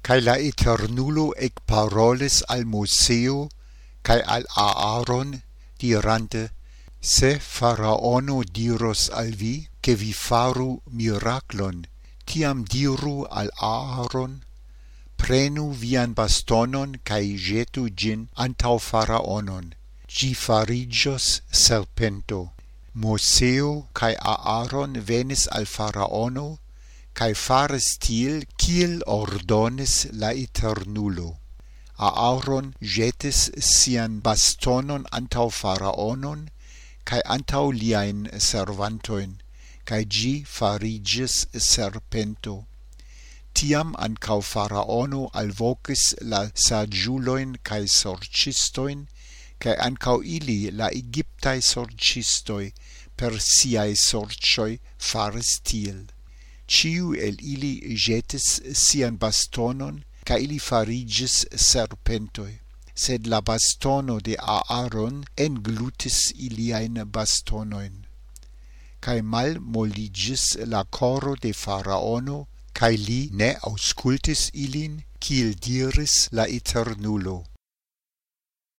Cae la Eternulo ecparolis al Moseo cae al Aaron, dirante: Se Faraono diros al vi, che vi faru miraclon, tiam diru al Aaron: Prenu vian bastonon cae jetu gin antau Faraonon, gi farigios serpento. Moseo cae Aaron venis al Faraono, cae faris tiel kiel ordonis la Eternulo. Aaron jetis sian bastonon antau Faraonon, cae antau liain servantoin, cae gi farigis serpento. Tiam ancau Faraono alvocis la sagiuloin cae sorcistoin, cae ancau ili la Egyptae sorcistoi per siae sorcioi faris tiel. Ciu el ili jetis sian bastonon, ca ili farigis serpentoi, sed la bastono de Aaron englutis iliain bastonoin. Cae mal moligis la coro de Faraono, cae li ne auscultis ilin, kiel diris la Eternulo.